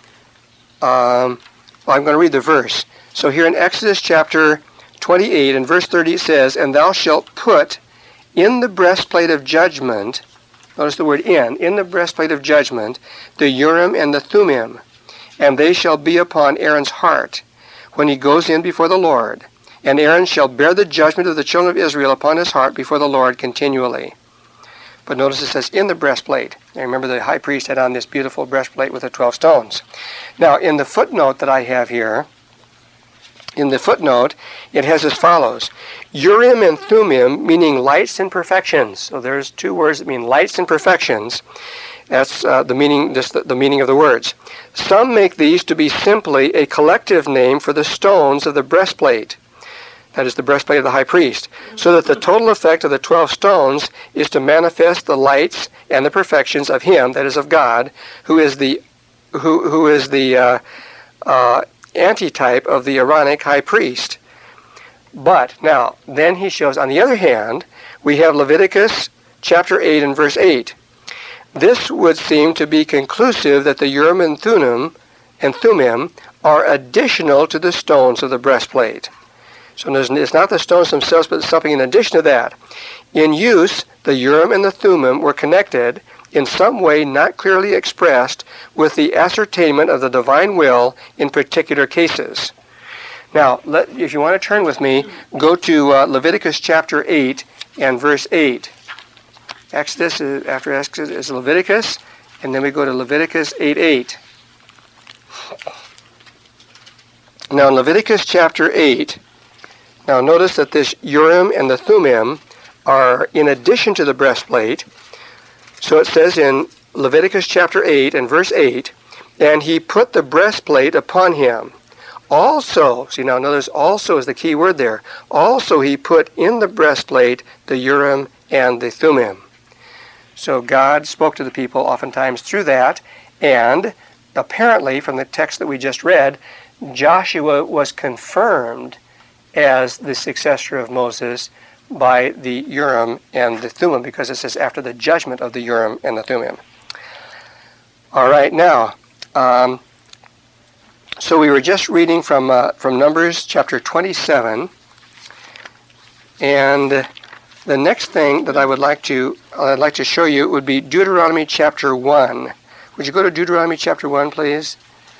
Um, well, I'm going to read the verse. So here in Exodus chapter twenty-eight and verse thirty it says, and thou shalt put in the breastplate of judgment, notice the word in, in the breastplate of judgment, the Urim and the Thummim, and they shall be upon Aaron's heart when he goes in before the Lord. And Aaron shall bear the judgment of the children of Israel upon his heart before the Lord continually. But notice it says in the breastplate. Now remember the high priest had on this beautiful breastplate with the twelve stones. Now in the footnote that I have here, in the footnote, it has as follows. Urim and Thummim, meaning lights and perfections. So there's two words that mean lights and perfections. That's uh, the meaning this, the, the meaning of the words. Some make these to be simply a collective name for the stones of the breastplate. That is the breastplate of the high priest. So that the total effect of the twelve stones is to manifest the lights and the perfections of him, that is of God, who is the who who is the uh, uh, antitype of the Aaronic high priest. But now, then he shows, on the other hand, we have Leviticus chapter eight and verse eight. This would seem to be conclusive that the Urim and Thummim, and Thummim are additional to the stones of the breastplate. So it's not the stones themselves, but something in addition to that. In use, the Urim and the Thummim were connected in some way not clearly expressed with the ascertainment of the divine will in particular cases. Now, let, if you want to turn with me, go to uh, Leviticus chapter eight and verse eight. Exodus, is, after Exodus is Leviticus, and then we go to Leviticus eight eight. Now in Leviticus chapter eight, now notice that this Urim and the Thummim are in addition to the breastplate. So it says in Leviticus chapter eight and verse eight, and he put the breastplate upon him. Also, see now notice also is the key word there. Also he put in the breastplate the Urim and the Thummim. So God spoke to the people oftentimes through that, and apparently from the text that we just read, Joshua was confirmed as the successor of Moses by the Urim and the Thummim, because it says after the judgment of the Urim and the Thummim. All right, now, um, so we were just reading from uh, from Numbers chapter twenty-seven, and the next thing that I would like to uh, I'd like to show you would be Deuteronomy chapter one. Would you go to Deuteronomy chapter one, please?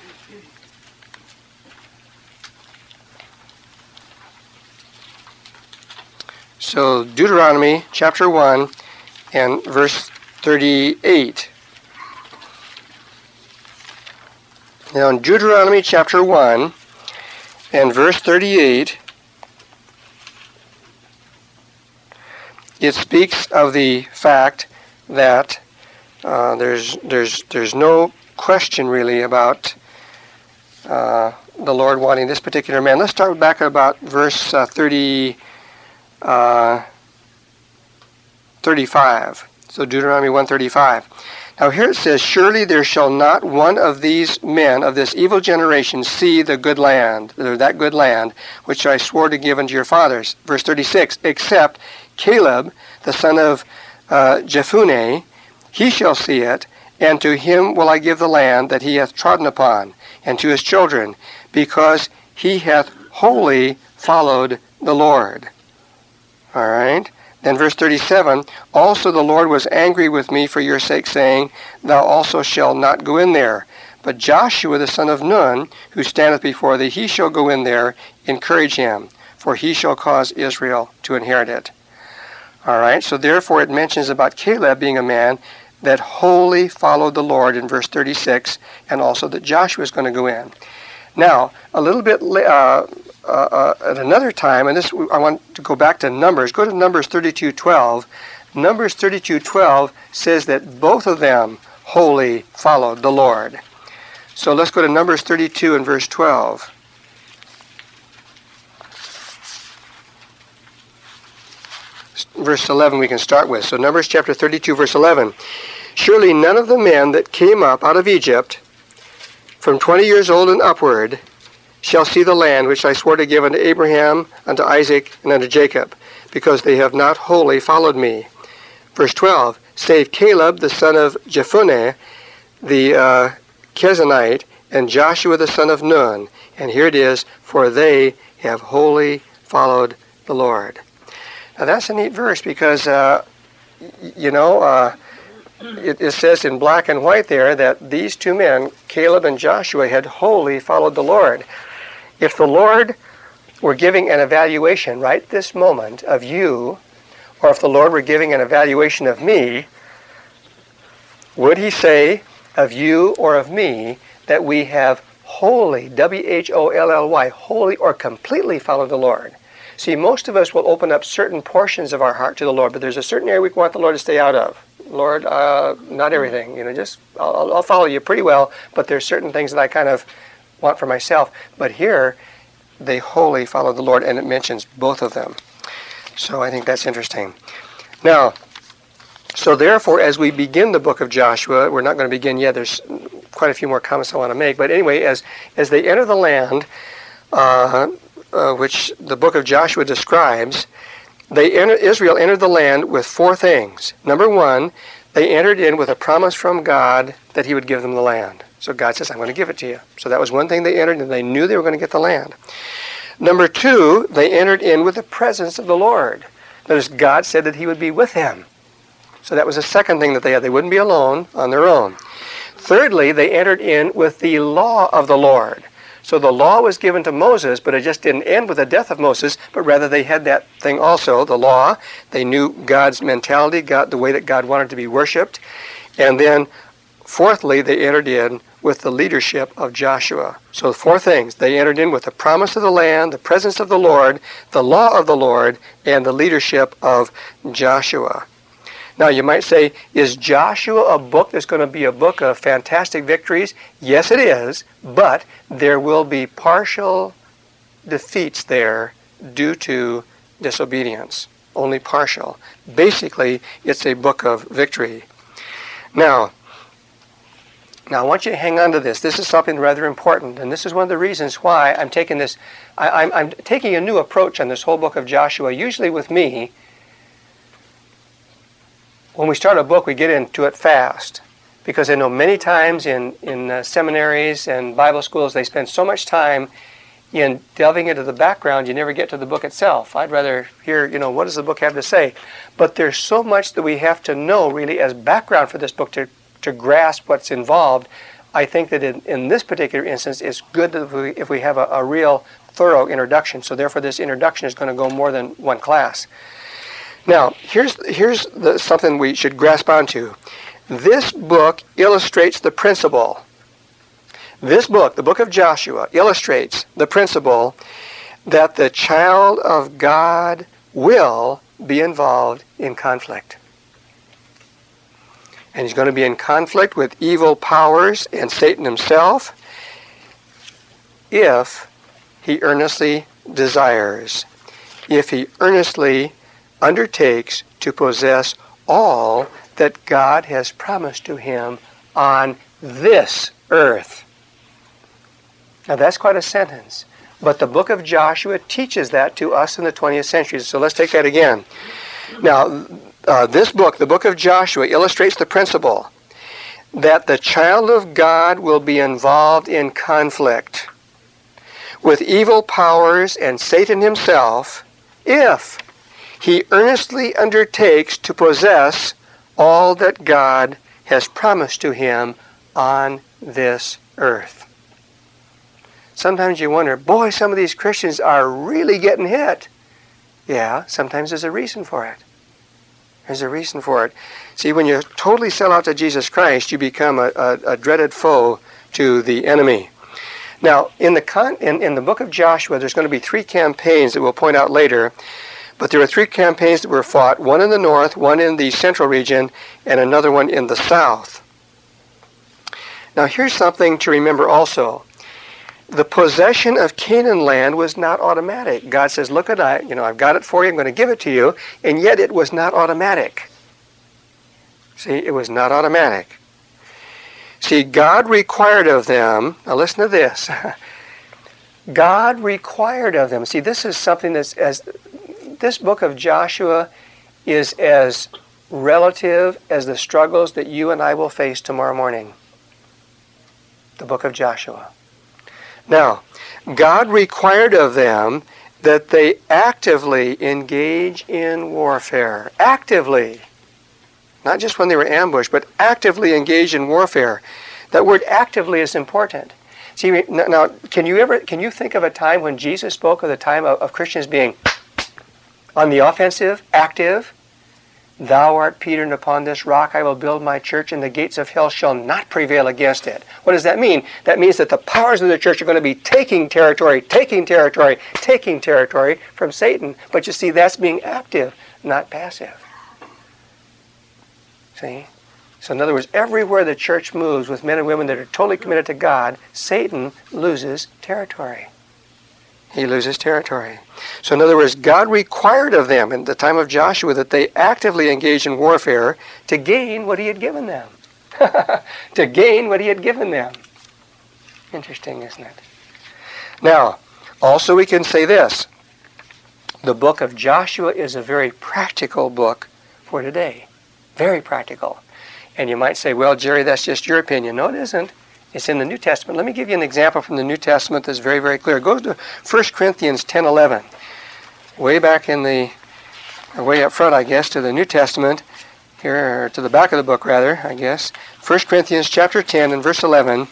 So Deuteronomy chapter one and verse thirty-eight. Now in Deuteronomy chapter one and verse thirty-eight, it speaks of the fact that uh, there's there's there's no question really about uh, the Lord wanting this particular man. Let's start back at about verse uh, thirty. Uh, thirty-five. So Deuteronomy one thirty-five. Now here it says, surely there shall not one of these men of this evil generation see the good land, or that good land, which I swore to give unto your fathers. Verse thirty-six, except Caleb, the son of uh, Jephunneh, he shall see it, and to him will I give the land that he hath trodden upon, and to his children, because he hath wholly followed the Lord. All right. Then verse thirty-seven, also the Lord was angry with me for your sake, saying, thou also shalt not go in there. But Joshua the son of Nun, who standeth before thee, he shall go in there, encourage him, for he shall cause Israel to inherit it. All right. So therefore it mentions about Caleb being a man that wholly followed the Lord in verse thirty-six, and also that Joshua is going to go in. Now, a little bit uh, uh, uh, at another time, and this I want to go back to Numbers. Go to Numbers thirty-two twelve. Numbers thirty-two twelve says that both of them wholly followed the Lord. So let's go to Numbers thirty-two and verse twelve. Verse eleven we can start with. So Numbers chapter thirty-two, verse eleven. Surely none of the men that came up out of Egypt from twenty years old and upward shall see the land which I swore to give unto Abraham, unto Isaac, and unto Jacob, because they have not wholly followed me. Verse twelve. Save Caleb the son of Jephunneh, the uh, Kenizzite, and Joshua the son of Nun. And here it is, for they have wholly followed the Lord. Now that's a neat verse because, uh, you know, uh, it, it says in black and white there that these two men, Caleb and Joshua, had wholly followed the Lord. If the Lord were giving an evaluation right this moment of you, or if the Lord were giving an evaluation of me, would he say of you or of me that we have wholly, W H O L L Y, wholly or completely followed the Lord? See, most of us will open up certain portions of our heart to the Lord, but there's a certain area we want the Lord to stay out of. Lord, uh, not everything. You know, just I'll, I'll follow you pretty well, but there's certain things that I kind of want for myself. But here, they wholly follow the Lord, and it mentions both of them. So I think that's interesting. Now, so therefore, as we begin the book of Joshua, we're not going to begin yet. There's quite a few more comments I want to make. But anyway, as as they enter the land, uh, uh, which the book of Joshua describes, they enter, Israel entered the land with four things. Number one, they entered in with a promise from God that he would give them the land. So God says, I'm going to give it to you. So that was one thing they entered, and they knew they were going to get the land. Number two, they entered in with the presence of the Lord. Notice God said that he would be with them. So that was the second thing that they had. They wouldn't be alone on their own. Thirdly, they entered in with the law of the Lord. So the law was given to Moses, but it just didn't end with the death of Moses, but rather they had that thing also, the law. They knew God's mentality, God, the way that God wanted to be worshipped. And then, fourthly, they entered in with the leadership of Joshua. So four things. They entered in with the promise of the land, the presence of the Lord, the law of the Lord, and the leadership of Joshua. Now you might say, is Joshua a book that's going to be a book of fantastic victories? Yes, it is, but there will be partial defeats there due to disobedience. Only partial. Basically, it's a book of victory. Now, now I want you to hang on to this. This is something rather important, and this is one of the reasons why I'm taking this. I, I'm, I'm taking a new approach on this whole book of Joshua. Usually with me, when we start a book, we get into it fast, because I know many times in, in uh, seminaries and Bible schools, they spend so much time in delving into the background, you never get to the book itself. I'd rather hear, you know, what does the book have to say? But there's so much that we have to know, really, as background for this book to, to grasp what's involved. I think that in, in this particular instance, it's good that if we, if we have a, a real thorough introduction. So therefore, this introduction is going to go more than one class. Now, here's here's the, something we should grasp onto. This book illustrates the principle. This book, the book of Joshua, illustrates the principle that the child of God will be involved in conflict. And he's going to be in conflict with evil powers and Satan himself if he earnestly desires, if he earnestly undertakes to possess all that God has promised to him on this earth. Now that's quite a sentence, but the book of Joshua teaches that to us in the twentieth century. So let's take that again. Now, uh, this book, the book of Joshua, illustrates the principle that the child of God will be involved in conflict with evil powers and Satan himself if he earnestly undertakes to possess all that God has promised to him on this earth. Sometimes you wonder, boy, some of these Christians are really getting hit. Yeah, sometimes there's a reason for it. There's a reason for it. See, when you totally sell out to Jesus Christ, you become a, a, a dreaded foe to the enemy. Now, in the, con- in, in the book of Joshua, there's going to be three campaigns that we'll point out later. But there were three campaigns that were fought, one in the north, one in the central region, and another one in the south. Now here's something to remember also. The possession of Canaan land was not automatic. God says, look at I, you know, I've got it for you, I'm going to give it to you, and yet it was not automatic. See, it was not automatic. See, God required of them, now listen to this, God required of them, see, this is something that's, as this book of Joshua is as relative as the struggles that you and I will face tomorrow morning. The book of Joshua. Now, God required of them that they actively engage in warfare. Actively. Not just when they were ambushed, but actively engage in warfare. That word actively is important. See, now, can you ever, can you think of a time when Jesus spoke of the time of, of Christians being on the offensive, active? Thou art Peter, and upon this rock I will build my church, and the gates of hell shall not prevail against it. What does that mean? That means that the powers of the church are going to be taking territory, taking territory, taking territory from Satan. But you see, that's being active, not passive. See? So in other words, everywhere the church moves with men and women that are totally committed to God, Satan loses territory. He loses territory. So in other words, God required of them in the time of Joshua that they actively engage in warfare to gain what he had given them. To gain what he had given them. Interesting, isn't it? Now, also we can say this. The book of Joshua is a very practical book for today. Very practical. And you might say, well, Jerry, that's just your opinion. No, it isn't. It's in the New Testament. Let me give you an example from the New Testament that's very, very clear. Go to First Corinthians ten eleven. Way back in the, or way up front, I guess, to the New Testament. Here, or to the back of the book, rather, I guess. First Corinthians chapter ten and verse eleven.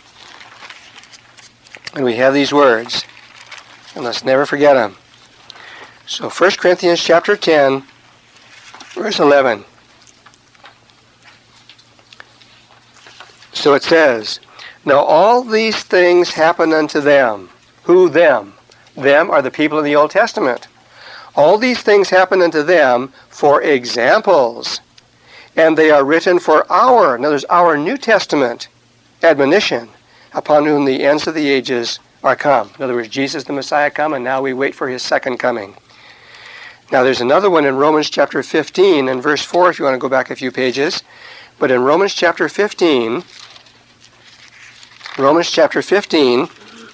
And we have these words. And let's never forget them. So First Corinthians chapter ten, verse eleven. So it says, now all these things happen unto them. Who them? Them are the people in the Old Testament. All these things happen unto them for examples, and they are written for our, in other words, our New Testament admonition, upon whom the ends of the ages are come. In other words, Jesus the Messiah come, and now we wait for his second coming. Now there's another one in Romans chapter fifteen and verse four, if you want to go back a few pages. But in Romans chapter fifteen, Romans chapter fifteen,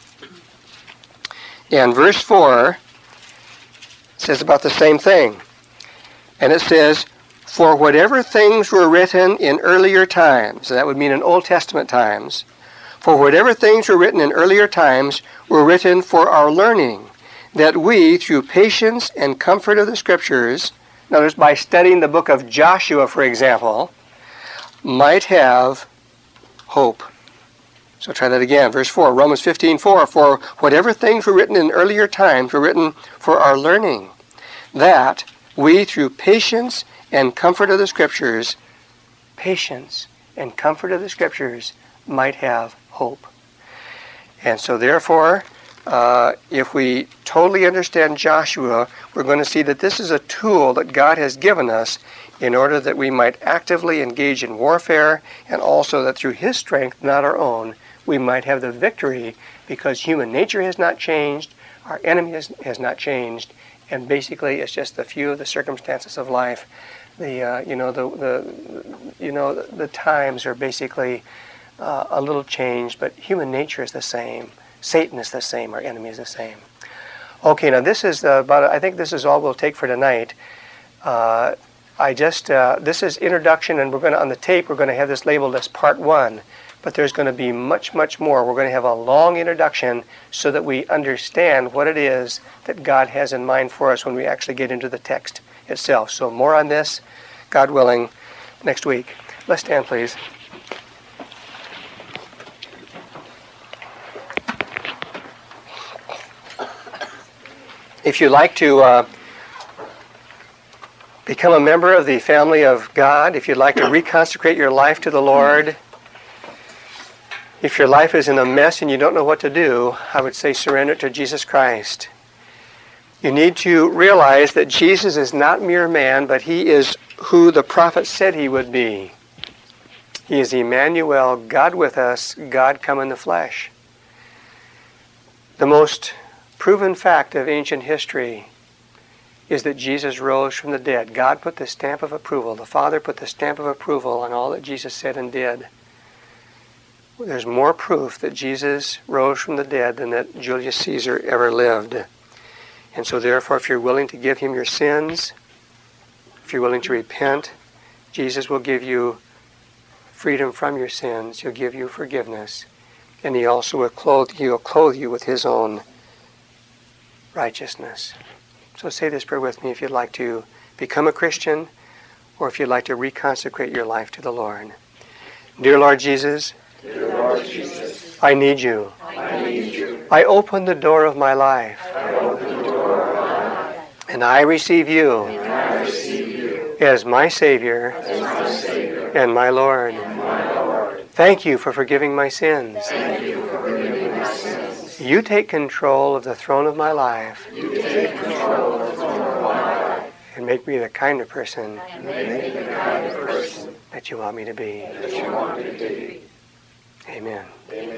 and verse four says about the same thing. And it says, for whatever things were written in earlier times, that would mean in Old Testament times, for whatever things were written in earlier times were written for our learning, that we, through patience and comfort of the Scriptures, notice by studying the book of Joshua, for example, might have hope. So try that again. Verse four, Romans fifteen four, for whatever things were written in earlier times were written for our learning, that we through patience and comfort of the Scriptures, patience and comfort of the Scriptures might have hope. And so therefore, uh, if we totally understand Joshua, we're going to see that this is a tool that God has given us in order that we might actively engage in warfare, and also that through his strength, not our own, we might have the victory, because human nature has not changed, our enemy has, has not changed, and basically it's just a few of the circumstances of life. The uh, you know the the you know the, the times are basically uh, a little changed, but human nature is the same. Satan is the same. Our enemy is the same. Okay, now this is uh, about. I think this is all we'll take for tonight. Uh, I just uh, this is introduction, and we're going to on the tape. We're going to have this labeled as part one. But there's going to be much, much more. We're going to have a long introduction so that we understand what it is that God has in mind for us when we actually get into the text itself. So more on this, God willing, next week. Let's stand, please. If you'd like to uh, become a member of the family of God, if you'd like to reconsecrate your life to the Lord, if your life is in a mess and you don't know what to do, I would say surrender it to Jesus Christ. You need to realize that Jesus is not mere man, but he is who the prophet said he would be. He is Emmanuel, God with us, God come in the flesh. The most proven fact of ancient history is that Jesus rose from the dead. God put the stamp of approval. The Father put the stamp of approval on all that Jesus said and did. There's more proof that Jesus rose from the dead than that Julius Caesar ever lived. And so therefore, if you're willing to give him your sins, if you're willing to repent, Jesus will give you freedom from your sins. He'll give you forgiveness. And he also will clothe, he'll clothe you with his own righteousness. So say this prayer with me if you'd like to become a Christian or if you'd like to reconsecrate your life to the Lord. Dear Lord Jesus, Dear Lord Jesus, I need you. I need you. I open the door of my life. I open the door of my life. And I receive you, And I receive you as my Savior, as my Savior and my Lord. and my Lord. Thank you for forgiving my sins. Thank you for forgiving my sins. You take control of the throne of my life You take control of the throne of my life and make me the kind of person and make me the kind of person that you want me to be. that you want me to be. Amen. Amen.